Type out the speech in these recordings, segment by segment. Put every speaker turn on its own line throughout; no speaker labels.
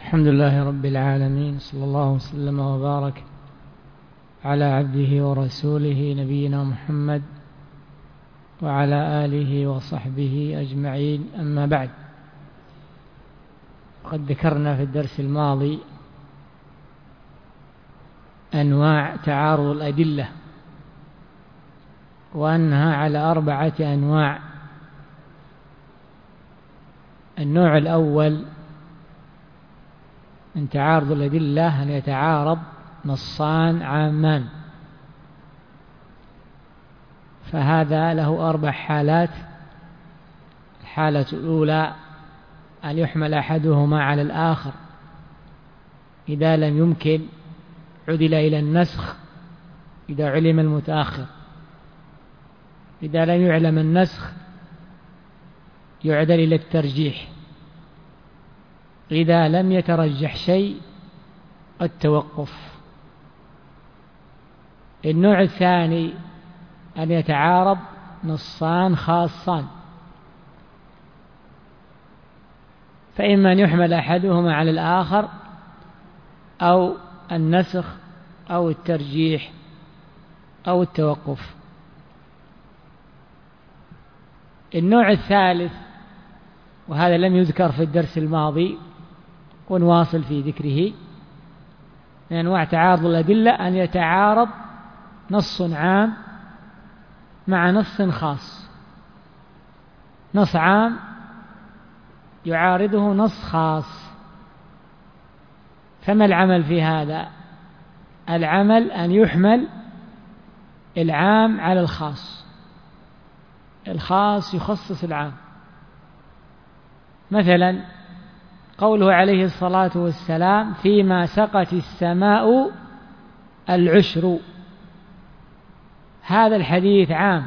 الحمد لله رب العالمين، صلى الله وسلم وبارك على عبده ورسوله نبينا محمد وعلى آله وصحبه أجمعين. أما بعد، قد ذكرنا في الدرس الماضي أنواع تعارض الأدلة، وأنها على 4 أنواع. النوع الأول من تعارض الأدلة أن يتعارض نصان عامان، فهذا له 4 حالات. الحالة الأولى أن يحمل أحدهما على الآخر، إذا لم يمكن عدل إلى النسخ إذا علم المتأخر، إذا لم يعلم النسخ يعدل إلى الترجيح، إذا لم يترجح شيء التوقف. النوع الثاني أن يتعارض نصان خاصان، فإما أن يحمل أحدهما على الآخر أو النسخ أو الترجيح أو التوقف. النوع الثالث، وهذا لم يذكر في الدرس الماضي ونواصل في ذكره، من أنواع تعارض الأدلة أن يتعارض نص عام مع نص خاص. نص عام يعارضه نص خاص، فما العمل في هذا؟ العمل أن يحمل العام على الخاص، الخاص يخصص العام. مثلا قوله عليه الصلاة والسلام: فيما سقت السماء العشر. هذا الحديث عام،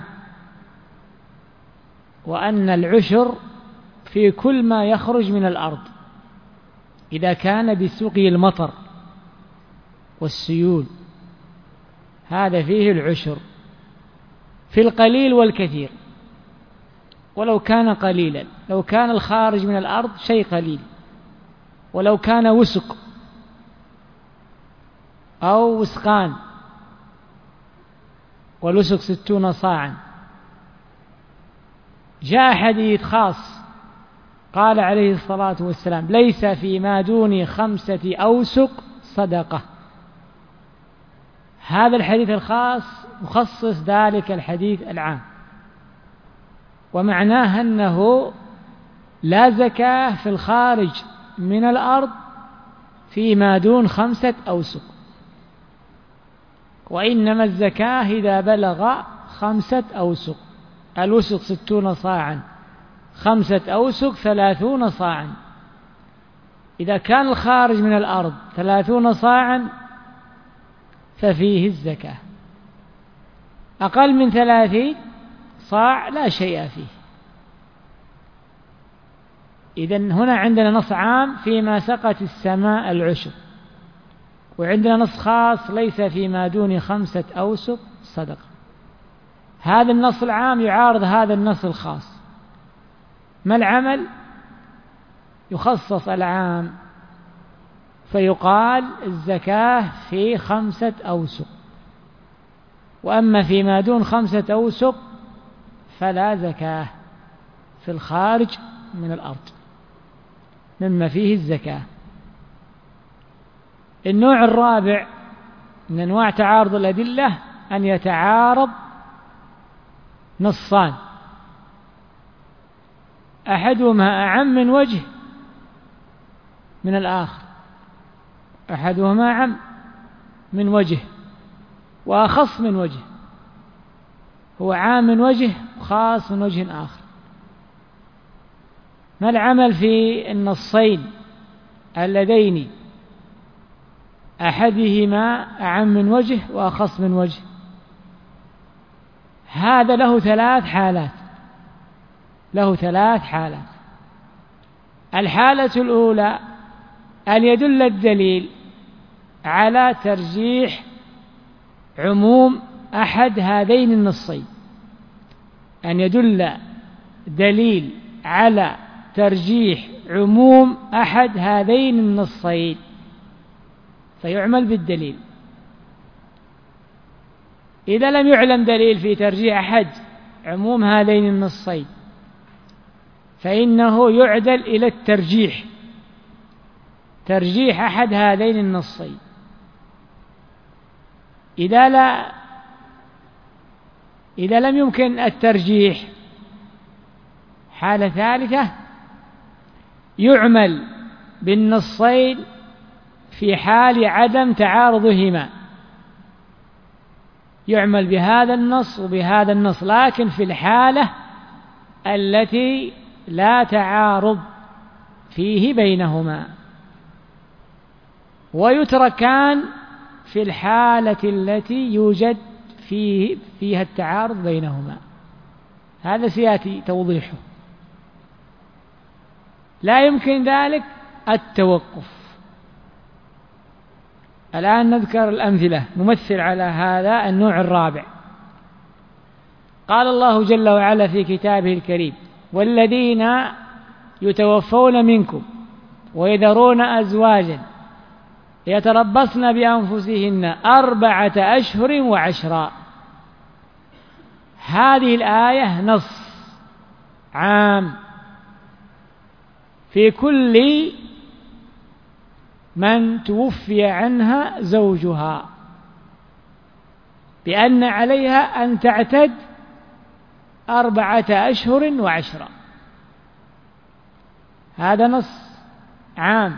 وأن العشر في كل ما يخرج من الأرض إذا كان بسقي المطر والسيول، هذا فيه العشر في القليل والكثير. ولو كان قليلا، لو كان الخارج من الأرض شيء قليل، ولو كان وسق أو وسقان، والوسق 60 صاعا. جاء حديث خاص قال عليه الصلاة والسلام: ليس فيما دون 5 أوسق صدقة. هذا الحديث الخاص مخصص ذلك الحديث العام، ومعناه أنه لا زكاة في الخارج من الأرض فيما دون 5 أوسق، وإنما الزكاة إذا بلغ 5 أوسق. الوسق 60 صاعا، 5 أوسق 30 صاعا. إذا كان الخارج من الأرض 30 صاعا ففيه الزكاة. أقل من 30 صاع لا شيء فيه. إذن هنا عندنا نص عام: فيما سقت السماء العشر، وعندنا نص خاص: ليس فيما دون 5 أوسق صدقة. هذا النص العام يعارض هذا النص الخاص. ما العمل؟ يخصص العام فيقال الزكاة في 5 أوسق، وأما فيما دون 5 أوسق فلا زكاة في الخارج من الأرض مما فيه الزكاة. النوع الرابع من أنواع تعارض الأدلة أن يتعارض نصان، أحدهما أعم من وجه من الآخر، أحدهما أعم من وجه وأخص من وجه، هو عام من وجه وخاص من وجه آخر. ما العمل في النصين اللذين أحدهما أعم من وجه وأخص من وجه؟ هذا له 3 حالات، له 3 حالات. الحالة الأولى أن يدل الدليل على ترجيح عموم أحد هذين النصين، أن يدل دليل على ترجيح عموم أحد هذين النصين فيعمل بالدليل. إذا لم يعلم دليل في ترجيح أحد عموم هذين النصين فإنه يعدل إلى الترجيح، ترجيح أحد هذين النصين. إذا لم يمكن الترجيح حالة ثالثة يعمل بالنصين في حال عدم تعارضهما، يعمل بهذا النص وبهذا النص لكن في الحالة التي لا تعارض فيه بينهما، ويتركان في الحالة التي يوجد فيها التعارض بينهما. هذا سيأتي توضيحه. لا يمكن ذلك التوقف. الآن نذكر الأمثلة نمثل على هذا النوع الرابع. قال الله جل وعلا في كتابه الكريم: والذين يتوفون منكم ويذرون أزواجا يتربصن بأنفسهن 4 أشهر وعشرا. هذه الآية نص عام في كل من توفي عنها زوجها بأن عليها أن تعتد 4 أشهر وعشرا. هذا نص عام.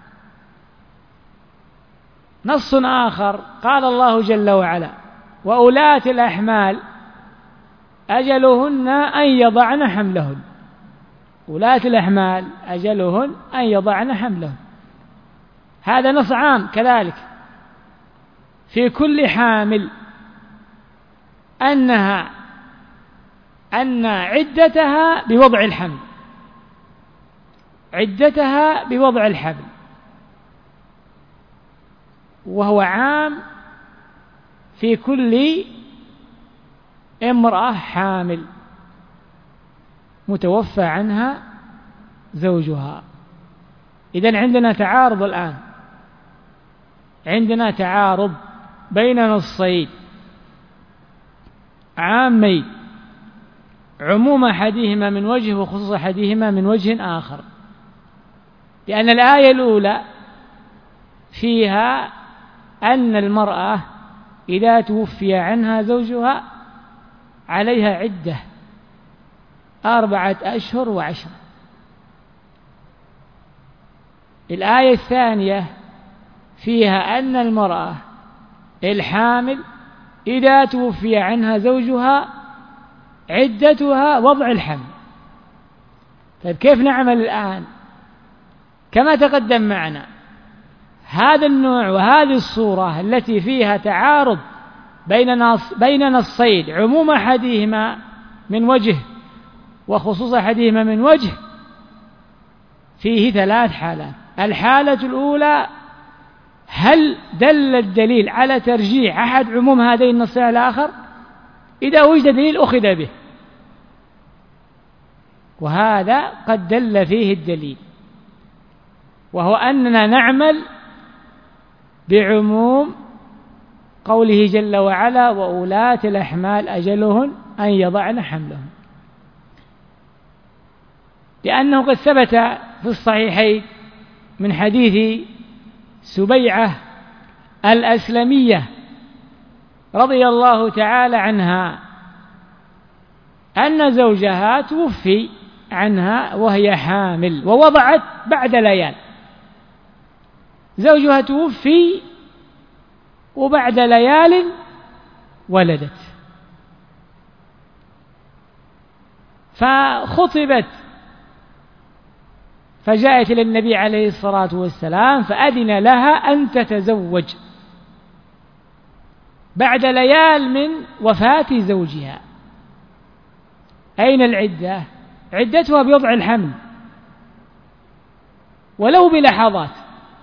نص آخر قال الله جل وعلا: وأولاة الأحمال أجلهن أن يضعن حملهن. ولاة الأحمال أجلهن أن يضعن حملهن. هذا نص عام كذلك في كل حامل أن عدتها بوضع الحمل، عدتها بوضع الحمل، وهو عام في كل امرأة حامل متوفى عنها زوجها. إذن عندنا تعارض الآن، عندنا تعارض بين نصين عامين، عموم أحدهما من وجه وخصوص أحدهما من وجه آخر. لأن الآية الأولى فيها أن المرأة إذا توفي عنها زوجها عليها عدة 4 أشهر وعشرة. الآية الثانية فيها أن المرأة الحامل إذا توفي عنها زوجها عدتها وضع الحمل. طيب كيف نعمل الآن؟ كما تقدم معنا هذا النوع وهذه الصورة التي فيها تعارض بين نصين عموم أحدهما من وجه وخصوص أحدهما من وجه فيه 3 حالات. الحالة الأولى: هل دل الدليل على ترجيح أحد عموم هذين النصين على الآخر؟ إذا وجد دليل أخذ به، وهذا قد دل فيه الدليل، وهو أننا نعمل بعموم قوله جل وعلا: وأولاة الأحمال أجلهن أن يضعن حملهن. لأنه قد ثبت في الصحيحين من حديث سبيعة الأسلمية رضي الله تعالى عنها أن زوجها توفي عنها وهي حامل ووضعت بعد ليال. زوجها توفي وبعد ليال ولدت، فخطبت فجاءت إلى النبي عليه الصلاة والسلام فأذن لها أن تتزوج بعد ليال من وفاة زوجها. أين العدة؟ عدتها بوضع الحمل ولو بلحظات.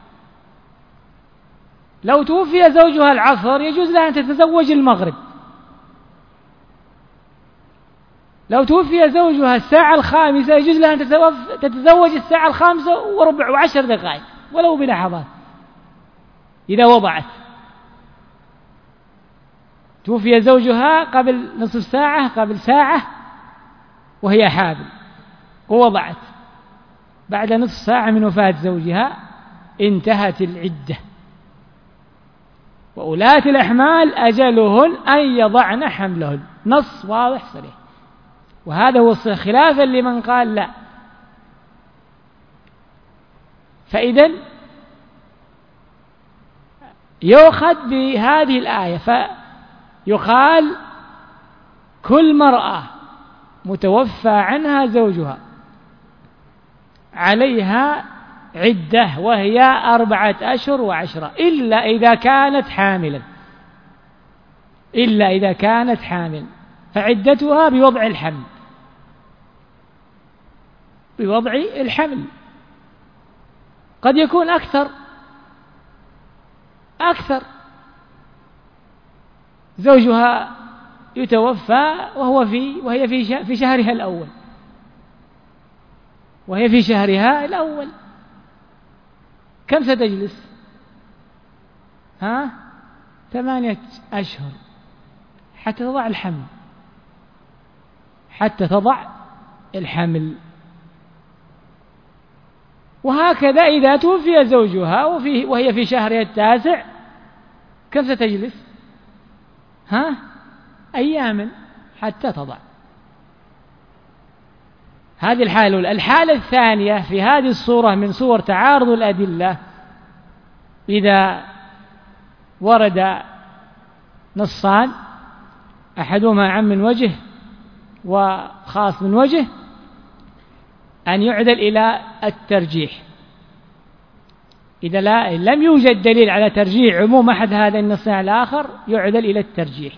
لو توفي زوجها العصر يجوز لها أن تتزوج المغرب، لو توفي زوجها الساعة 5 يجوز لها أن تتزوج الساعة 5:15 ولو بلحظات إذا وضعت. توفي زوجها قبل نصف ساعة، قبل ساعة، وهي حامل ووضعت، بعد نصف ساعة من وفاة زوجها انتهت العدة. وأولاة الأحمال أجلهن أن يضعن حملهن، نص واضح صريح. وهذا هو خلافا لمن قال لا. فإذن يؤخذ بهذه الآية فيقال كل مرأة متوفى عنها زوجها عليها عدة وهي 4 أشهر و10 إلا إذا كانت حامل فعدتها بوضع الحمل. قد يكون أكثر، زوجها يتوفى وهي في شهرها الأول، كم ستجلس؟ 8 أشهر حتى تضع الحمل. وهكذا إذا توفي زوجها وهي في شهرها 9 كم ستجلس؟ أيام حتى تضع. هذه الحالة الأولى. الحالة الثانية في هذه الصورة من صور تعارض الأدلة، إذا ورد نصان أحدهما عام من وجه وخاص من وجه، أن يعدل إلى الترجيح. إذا لم يوجد دليل على ترجيح عموم أحد هذا النص على الآخر يعدل إلى الترجيح.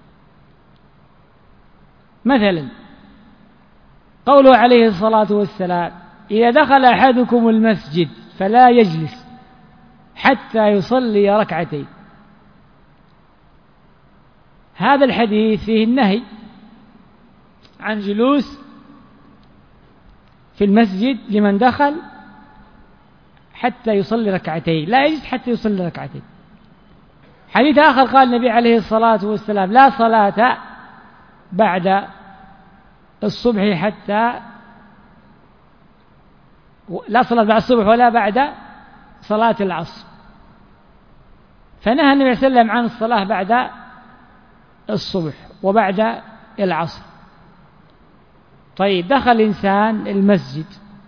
مثلا قوله عليه الصلاة والسلام: إذا دخل أحدكم المسجد فلا يجلس حتى يصلي 2 ركعتين. هذا الحديث فيه النهي عن جلوس في المسجد لمن دخل حتى يصلي 2 ركعتين، لا يجلس حتى يصلي 2 ركعتين. حديث آخر قال النبي عليه الصلاة والسلام: لا صلاة بعد الصبح ولا بعد صلاة العصر. فنهى النبي صلى الله عليه وسلم عن الصلاة بعد الصبح وبعد العصر. طيب، دخل إنسان المسجد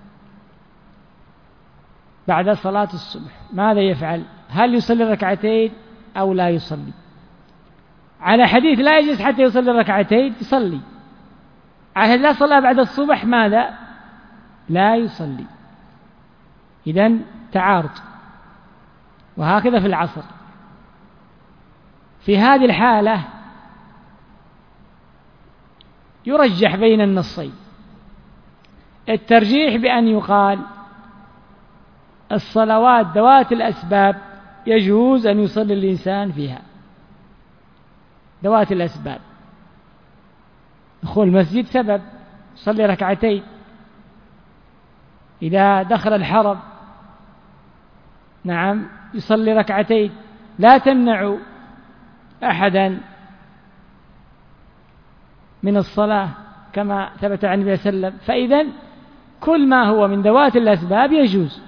بعد صلاة الصبح، ماذا يفعل؟ هل يصلي 2 ركعتين أو لا يصلي؟ على حديث لا يجلس حتى يصلي 2 ركعتين يصلي. على لا صلاة بعد الصبح ماذا؟ لا يصلي. إذن تعارض. وهكذا في العصر. في هذه الحالة يرجح بين النصين. الترجيح بأن يقال الصلوات ذوات الأسباب يجوز أن يصلي الإنسان فيها، ذوات الأسباب. دخول المسجد سبب، صلي 2 ركعتين. إذا دخل الحرم نعم يصلي 2 ركعتين، لا تمنع أحدا من الصلاة كما ثبت عن النبي صلى الله عليه وسلم. فإذا كل ما هو من ذوات الأسباب يجوز،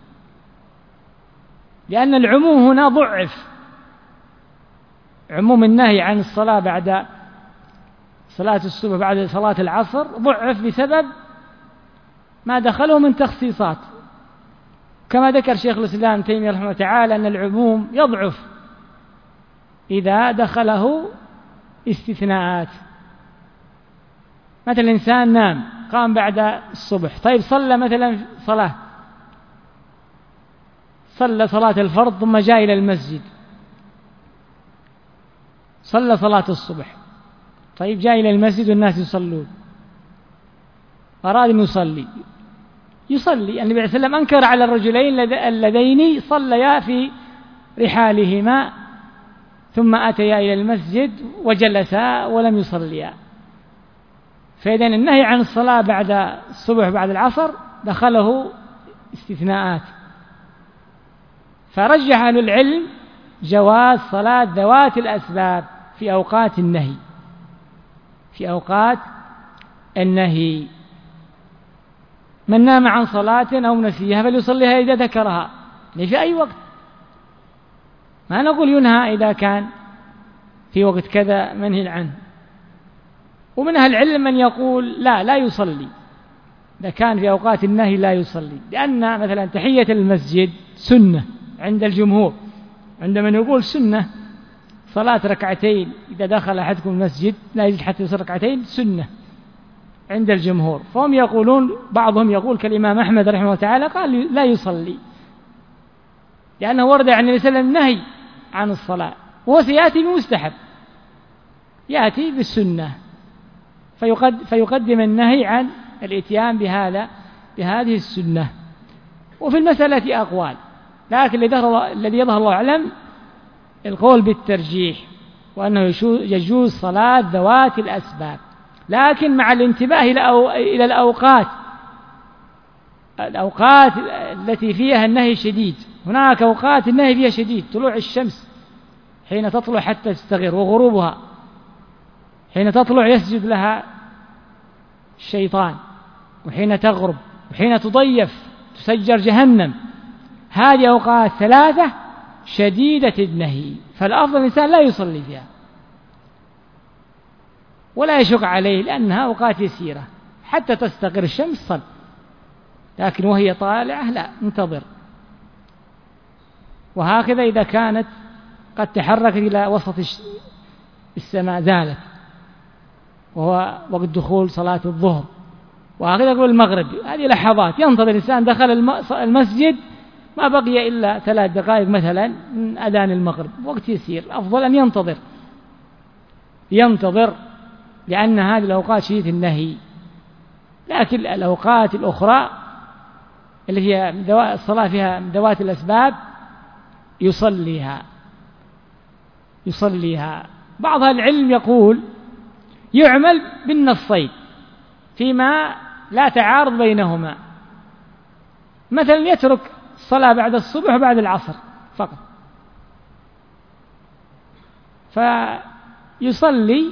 لأن العموم هنا ضعف. عموم النهي عن الصلاة بعد صلاة الصبح بعد صلاة العصر ضعف بسبب ما دخله من تخصيصات، كما ذكر شيخ الإسلام تيمية رحمه الله تعالى أن العموم يضعف إذا دخله استثناءات. مثلا إنسان نام قام بعد الصبح، طيب صلى مثلا صلاة الفرض ثم جاء إلى المسجد صلى صلاة الصبح، طيب جاء إلى المسجد والناس يصلون، أراد أن يصلي. النبي عليه السلام أنكر على الرجلين اللذين صليا في رحالهما ثم أتيا إلى المسجد وجلسا ولم يصليا. فإذا النهي عن الصلاة بعد الصبح بعد العصر دخله استثناءات، فرجح أهل العلم جواز صلاة ذوات الأسباب في أوقات النهي، في أوقات النهي. من نام عن صلاة أو نسيها فليصليها إذا ذكرها، في أي وقت، ما نقول ينهى إذا كان في وقت كذا منهي عنه. ومن أهل العلم من يقول لا يصلي إذا كان في أوقات النهي، لا يصلي، لأن مثلا تحية المسجد سنة عند الجمهور، عندما نقول سنة صلاة ركعتين إذا دخل أحدكم المسجد لا يجب حتى يصلي ركعتين سنة عند الجمهور. فهم يقولون، بعضهم يقول كالإمام أحمد رحمه الله تعالى قال لا يصلي، لأنه ورد عن النبي صلى الله عليه وسلم نهي عن الصلاة، وهو سيأتي بمستحب، يأتي بالسنة، فيقدم النهي عن الإتيان بهذه السنة. وفي المسألة أقوال، لكن الذي يظهر الله أعلم القول بالترجيح، وأنه يجوز صلاة ذوات الأسباب، لكن مع الانتباه إلى الأوقات التي فيها النهي شديد. هناك أوقات النهي فيها شديد، طلوع الشمس حين تطلع حتى تستغر، وغروبها حين تطلع يسجد لها الشيطان، وحين تغرب، وحين تضيف تسجر جهنم. هذه أوقات ثلاثة شديدة النهي، فالأفضل الإنسان لا يصلي فيها ولا يشق عليه، لأنها أوقات يسيرة حتى تستقر الشمس صل، لكن وهي طالعة لا، انتظر. وهكذا إذا كانت قد تحركت إلى وسط السماء زالت، وهو وقت دخول صلاة الظهر. وهكذا يقول المغرب، هذه لحظات ينتظر الإنسان، دخل المسجد ما بقي إلا 3 دقائق مثلا من أذان المغرب، وقت يسير، أفضل أن ينتظر لأن هذه الأوقات شديدة النهي. لكن الأوقات الأخرى اللي هي الصلاة فيها ذوات الأسباب يصليها. بعض العلم يقول يعمل بالنصين فيما لا تعارض بينهما، مثلا يترك الصلاة بعد الصبح وبعد العصر فقط، فيصلي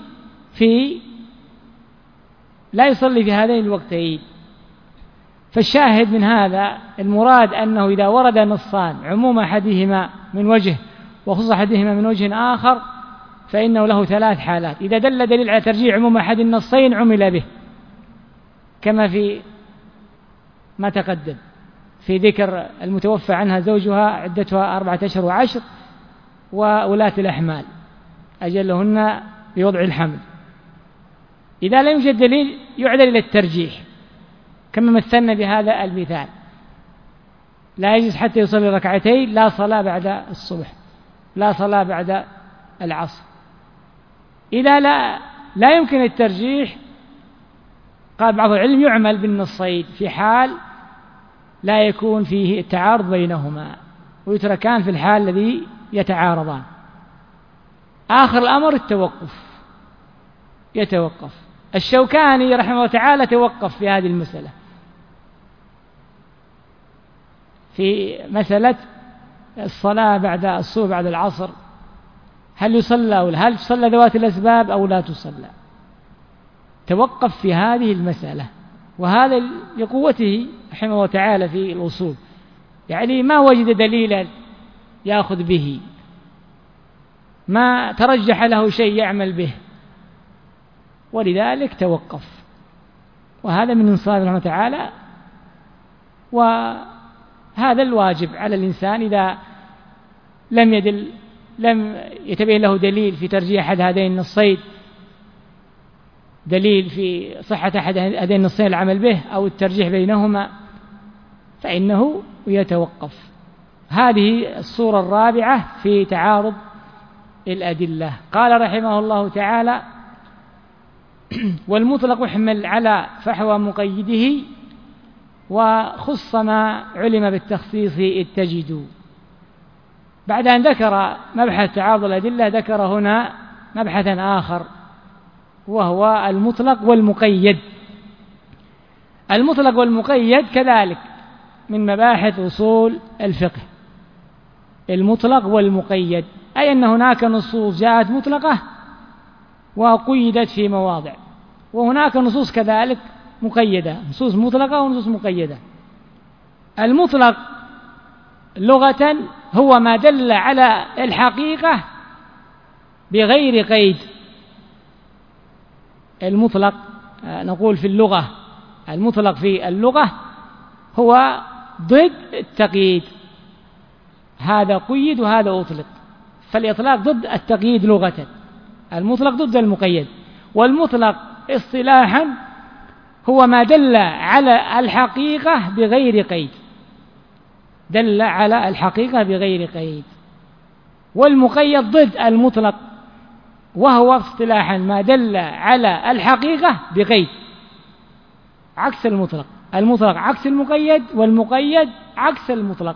لا يصلي في هذين الوقتين. فالشاهد من هذا المراد أنه إذا ورد نصان عموم أحدهما من وجه وخصوص أحدهما من وجه آخر، فإنه له 3 حالات. إذا دل دليل على ترجيح عموم أحد النصين عمل به، كما في ما تقدم في ذكر المتوفى عنها زوجها عدتها 4 أشهر و10، وولاة الأحمال أجلهن بوضع الحمل. إذا لم يوجد دليل يعدل إلى الترجيح، كما مثلنا بهذا المثال، لا يجوز حتى يصلي ركعتين، لا صلاة بعد الصبح، لا صلاة بعد العصر. إذا لا يمكن الترجيح، قال بعض العلم يعمل بالنصين في حال لا يكون فيه التعارض بينهما، ويتركان في الحال الذي يتعارضان. آخر الأمر يتوقف. الشوكاني رحمه الله تعالى توقف في هذه المسألة، في مسألة الصلاة بعد الصبح بعد العصر، هل يصلى أو هل تصلى ذوات الأسباب أو لا تصلى، توقف في هذه المسألة. وهذا لقوته رحمه الله تعالى في الأصول، يعني ما وجد دليلا يأخذ به، ما ترجح له شيء يعمل به، ولذلك توقف. وهذا من إنصاف الله تعالى، وهذا الواجب على الإنسان إذا لم يتبين له دليل في ترجيح أحد هذين النصين، دليل في صحة أحد هذين النصين العمل به أو الترجيح بينهما، فإنه يتوقف. هذه الصورة الرابعة في تعارض الأدلة. قال رحمه الله تعالى: والمطلق يحمل على فحوى مقيده، وخص ما علم بالتخصيص إذ تجد. بعد أن ذكر مبحث تعارض الأدلة ذكر هنا مبحثا آخر، وهو المطلق والمقيد. المطلق والمقيد كذلك من مباحث أصول الفقه، المطلق والمقيد، أي أن هناك نصوص جاءت مطلقة وقيدت في مواضع، وهناك نصوص كذلك مقيدة، نصوص مطلقة ونصوص مقيدة. المطلق لغة هو ما دل على الحقيقة بغير قيد. المطلق نقول في اللغة، المطلق في اللغة هو ضد التقييد، هذا قيد وهذا أطلق، فالإطلاق ضد التقييد لغة، المطلق ضد المقيد. والمطلق اصطلاحا هو ما دل على الحقيقة بغير قيد، دل على الحقيقة بغير قيد. والمقيد ضد المطلق، وهو اصطلاحا ما دل على الحقيقة بقيد، عكس المطلق. المطلق عكس المقيد، والمقيد عكس المطلق.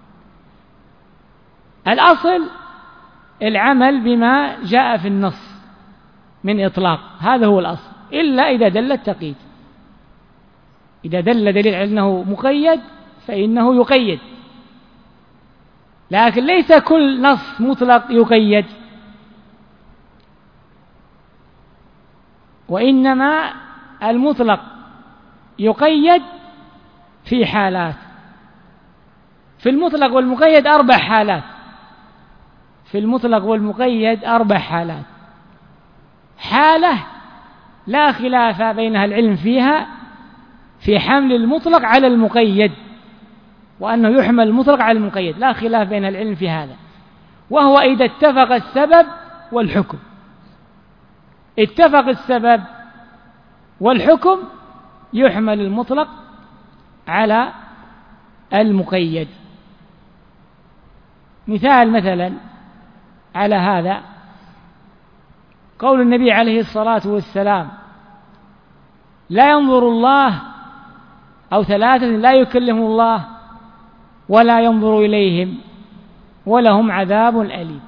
الأصل العمل بما جاء في النص من إطلاق، هذا هو الأصل، إلا إذا دل التقييد. إذا دل دليل على أنه مقيد فإنه يقيد، لكن ليس كل نص مطلق يقيد، وإنما المطلق يقيد في حالات. في المطلق والمقيد 4 حالات، في المطلق والمقيد 4 حالات. حالة لا خلاف بينها العلم فيها في حمل المطلق على المقيد، وأنه يحمل المطلق على المقيد، لا خلاف بين العلم في هذا، وهو إذا اتفق السبب والحكم. اتفق السبب والحكم يحمل المطلق على المقيد. مثلا على هذا قول النبي عليه الصلاة والسلام: لا ينظر الله، أو 3 لا يكلم الله ولا ينظر إليهم ولهم عذاب أليم.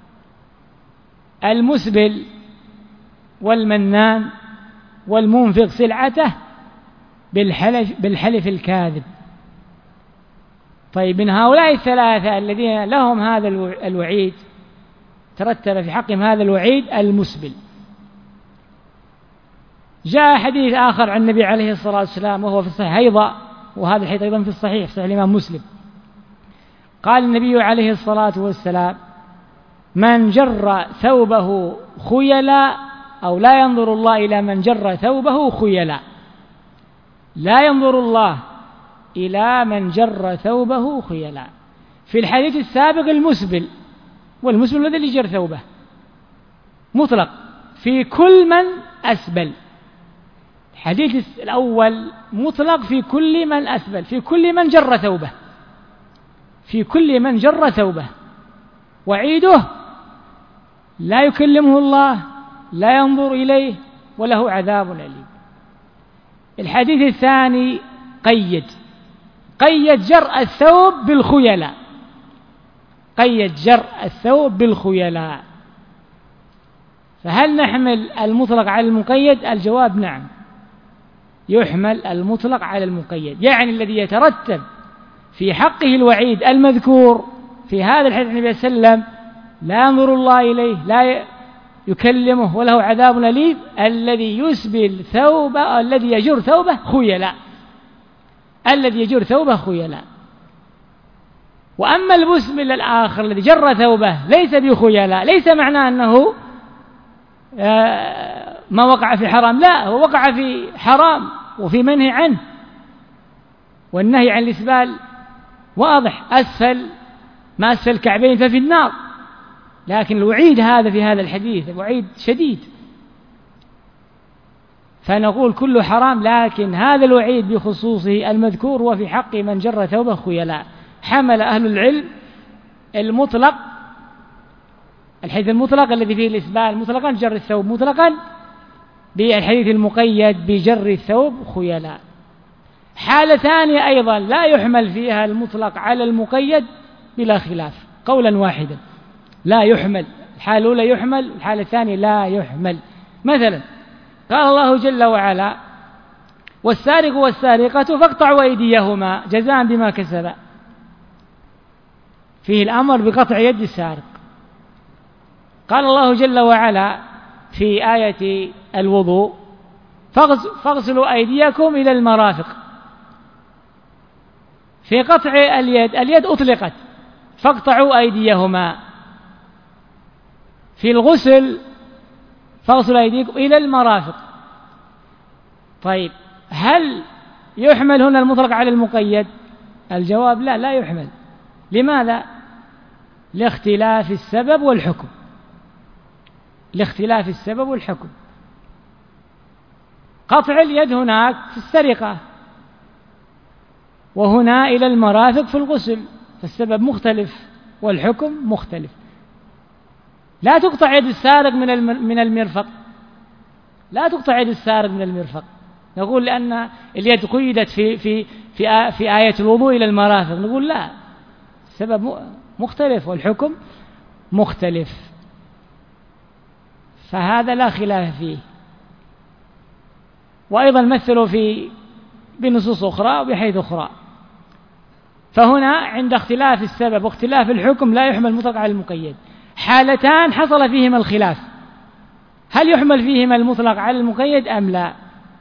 المسبل والمنان والمنفق سلعته بالحلف الكاذب. طيب، من هؤلاء 3 الذين لهم هذا الوعيد، ترتب في حقهم هذا الوعيد، المسبل. جاء حديث آخر عن النبي عليه الصلاة والسلام وهو في الصحيح أيضا، وهذا الحديث أيضا في الصحيح، في صحيح الإمام مسلم. قال النبي عليه الصلاة والسلام: من جر ثوبه خيلا، أو لا ينظر الله إلى من جر ثوبه خيلا، لا ينظر الله إلى من جر ثوبه خيلا. في الحديث السابق المسبل، والمسبل الذي يجر ثوبه مطلق في كل من أسبل. الحديث الأول مطلق في كل من أسبل، في كل من جر ثوبه، في كل من جر ثوبه، وعيده: لا يكلمه الله، لا ينظر إليه، وله عذاب أليم. الحديث الثاني قيد جر الثوب بالخيلاء، قيد جر الثوب بالخيلاء. فهل نحمل المطلق على المقيد؟ الجواب نعم، يحمل المطلق على المقيد. يعني الذي يترتب في حقه الوعيد المذكور في هذا الحديث النبي صلى الله عليه وسلم: لا ينظر الله إليه، لا يكلمه، وله عذاب أليم، الذي يسبل ثوبه، الذي يجر ثوبه خيلاء، الذي يجر ثوبه خيلاء. وأما المسبل الآخر الذي جر ثوبه ليس بخيلاء، ليس معناه أنه ما وقع في حرام، لا، هو وقع في حرام وفي منهي عنه، والنهي عن الإسبال واضح: أسفل ما أسفل الكعبين ففي النار. لكن الوعيد هذا في هذا الحديث وعيد شديد، فنقول كله حرام، لكن هذا الوعيد بخصوصه المذكور هو في حق من جر ثوبه خيلاء. حمل أهل العلم المطلق، الحديث المطلق الذي فيه الإسبال مطلقا، جر الثوب مطلقا، بالحديث المقيد بجر الثوب خيلاء. حالة ثانية أيضا لا يحمل فيها المطلق على المقيد بلا خلاف، قولا واحدا لا يحمل. الحالة الأولى يحمل، الحالة الثانية لا يحمل. مثلا قال الله جل وعلا: والسارق والسارقة فاقطعوا أيديهما جزاء بما كسبا، فيه الأمر بقطع يد السارق. قال الله جل وعلا في آية الوضوء: فاغسلوا أيديكم إلى المرافق. في قطع اليد أطلقت فاقطعوا أيديهما. في الغسل فاغسلوا أيديكم إلى المرافق. طيب، هل يحمل هنا المطلق على المقيد؟ الجواب: لا، لا يحمل. لماذا؟ لاختلاف السبب والحكم. لاختلاف السبب والحكم. قطع اليد هناك في السرقة، وهنا إلى المرافق في الغسل، فالسبب مختلف والحكم مختلف. لا تقطع يد السارق من المرفق، لا تقطع يد السارق من المرفق. نقول لأن اليد قيدت في آية الوضوء إلى المرافق، نقول لا، السبب مختلف والحكم مختلف، فهذا لا خلاف فيه. وأيضا مثلوا بنصوص أخرى وبحيث أخرى. فهنا عند اختلاف السبب واختلاف الحكم لا يحمل المطلق على المقيد. حالتان حصل فيهما الخلاف: هل يحمل فيهما المطلق على المقيد أم لا؟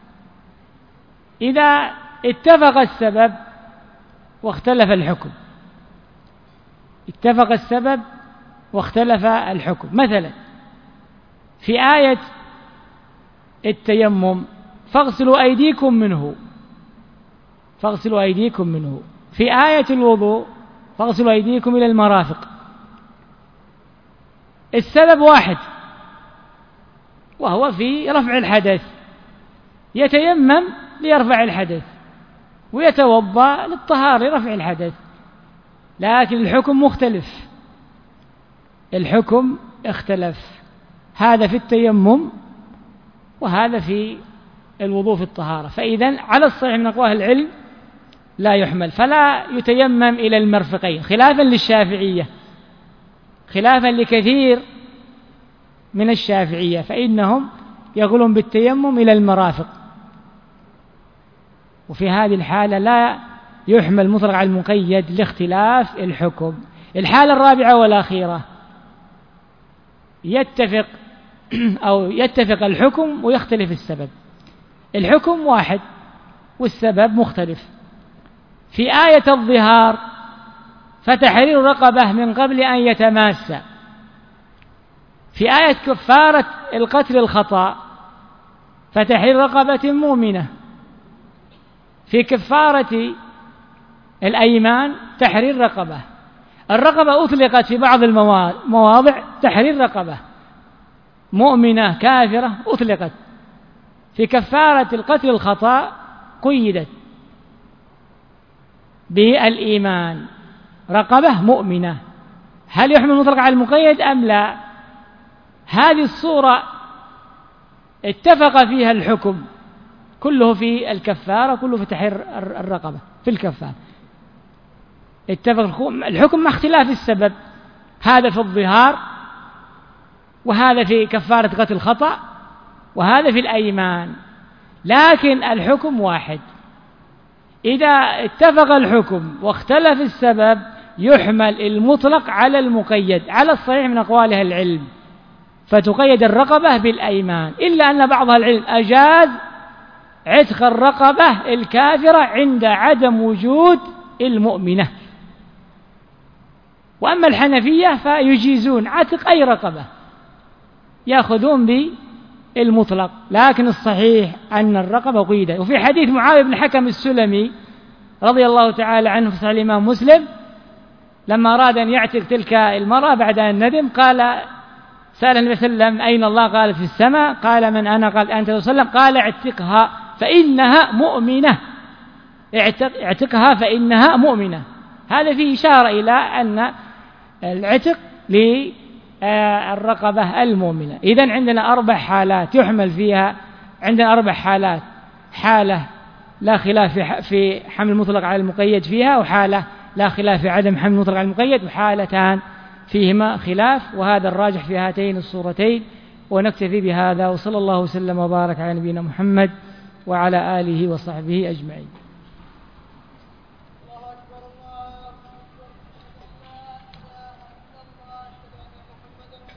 إذا اتفق السبب واختلف الحكم، اتفق السبب واختلف الحكم. مثلا في آية التيمم: فاغسلوا أيديكم منه، فاغسلوا أيديكم منه. في آية الوضوء: فاغسلوا أيديكم إلى المرافق. السبب واحد، وهو في رفع الحدث، يتيمم ليرفع الحدث ويتوضأ للطهارة لرفع الحدث، لكن الحكم مختلف، الحكم اختلف، هذا في التيمم وهذا في الوضوء في الطهارة. فإذن على الصحيح من أقوال العلم لا يحمل، فلا يتيمم إلى المرفقين، خلافا للشافعية، خلافا لكثير من الشافعية، فإنهم يقولون بالتيمم إلى المرافق. وفي هذه الحالة لا يحمل مطلق على المقيد لاختلاف الحكم. الحالة الرابعة والأخيرة: يتفق الحكم ويختلف السبب. الحكم واحد والسبب مختلف. في آية الظهار: فتحرير رقبة من قبل أن يتماسا. في آية كفارة القتل الخطأ: فتحرير رقبة مؤمنة. في كفارة الأيمان: تحرير رقبة. الرقبة أطلقت في بعض المواضع تحرير رقبة، مؤمنة كافرة أطلقت. في كفارة القتل الخطأ قيدت بالإيمان، رقبة مؤمنة. هل يحمل المطلق على المقيد أم لا؟ هذه الصورة اتفق فيها الحكم كله في الكفارة، كله في تحرير الرقبة في الكفارة، اتفق الحكم مع اختلاف السبب، هذا في الظهار وهذا في كفارة قتل الخطأ وهذا في الأيمان، لكن الحكم واحد. إذا اتفق الحكم واختلف السبب يحمل المطلق على المقيد على الصحيح من أقوال أهل العلم، فتقيد الرقبة بالأيمان، إلا أن بعض أهل العلم أجاز عتق الرقبة الكافرة عند عدم وجود المؤمنة. وأما الحنفية فيجيزون عتق أي رقبة، يأخذون بالمطلق، لكن الصحيح أن الرقبة قيدت. وفي حديث معاوية بن الحكم السلمي رضي الله تعالى عنه في صحيح الإمام مسلم، لما أراد أن يعتق تلك المرأة بعد أن ندم، قال سأل النبي صلى الله عليه وسلم: أين الله؟ قال: في السماء. قال: من أنا؟ قال: أنت صلى الله عليه وسلم. قال: اعتقها فإنها مؤمنة، اعتقها فإنها مؤمنة. هذا فيه إشارة إلى أن العتق للرقبة المؤمنة. إذن عندنا 4 حالات يحمل فيها، عندنا 4 حالات: حالة لا خلاف في حمل المطلق على المقيد فيها، وحالة لا خلاف في عدم حمل المطلق على المقيد، وحالتان فيهما خلاف، وهذا الراجح في هاتين الصورتين ونكتفي بهذا، وصلى الله وسلم وبارك على نبينا محمد وعلى آله وصحبه أجمعين.